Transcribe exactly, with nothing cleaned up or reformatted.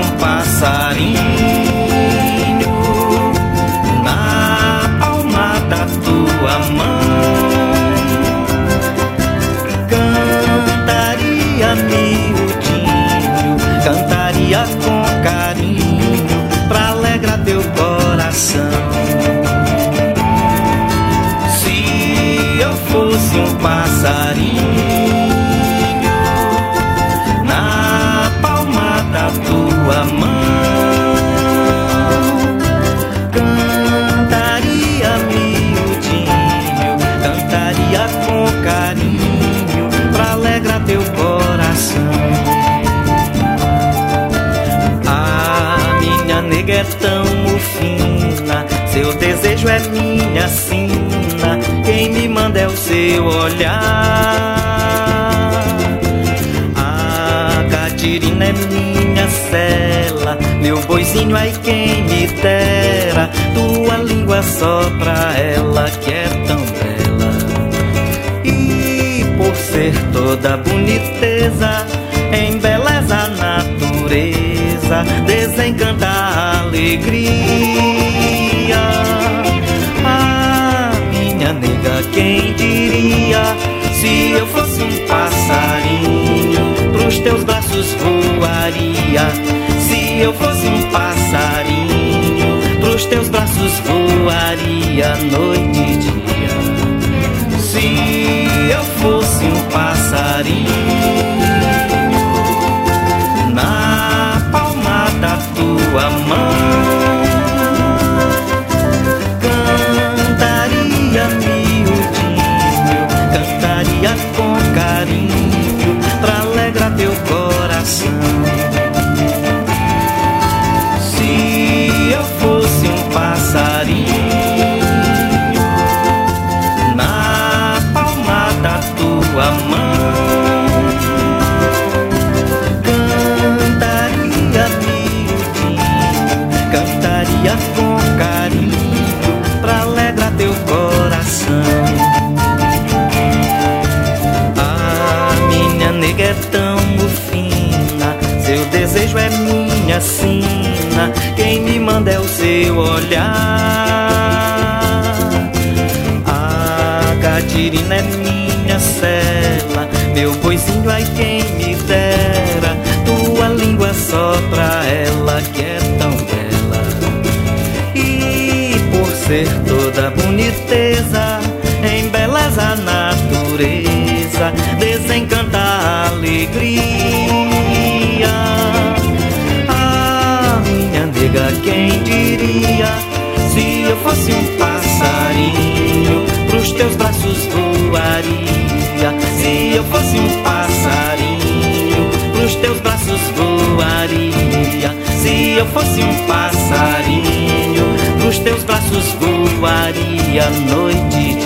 um passarinho na palma da tua mão, cantaria miudinho, cantaria com carinho pra alegrar teu coração. Se eu fosse um passarinho na palma da tua mão, cantaria miudinho, cantaria com carinho pra alegrar teu coração. A minha nega é tão fina, seu desejo é minha sina, quem me manda é o seu olhar. Catirina é minha cela, meu boizinho, ai quem me dera, tua língua só pra ela que é tão bela. E por ser toda boniteza, em beleza a natureza, desencanta a alegria. Ah, minha nega, quem diria, se eu fosse um passarinho, pros teus braços voaria. Se eu fosse um passarinho, pros teus braços voaria noite e dia. Se eu fosse um passarinho na palma da tua mão, cantaria miudinho, cantaria com carinho pra alegrar teu coração. Se eu fosse um passarinho na palma da tua mão, cantaria miudinho, cantaria com carinho pra alegrar teu coração. Nega é tão fina, seu desejo é minha sina, quem me manda é o seu olhar. A catirina é minha cela, meu boizinho, ai quem me dera, tua língua só pra ela que é tão bela. E por ser toda boniteza, em beleza a natureza, desencanta a alegria. Ah, minha nega, quem diria, se eu fosse um passarinho, pros teus braços voaria. Se eu fosse um passarinho, pros teus braços voaria. Se eu fosse um passarinho, pros teus braços voaria noite e dia.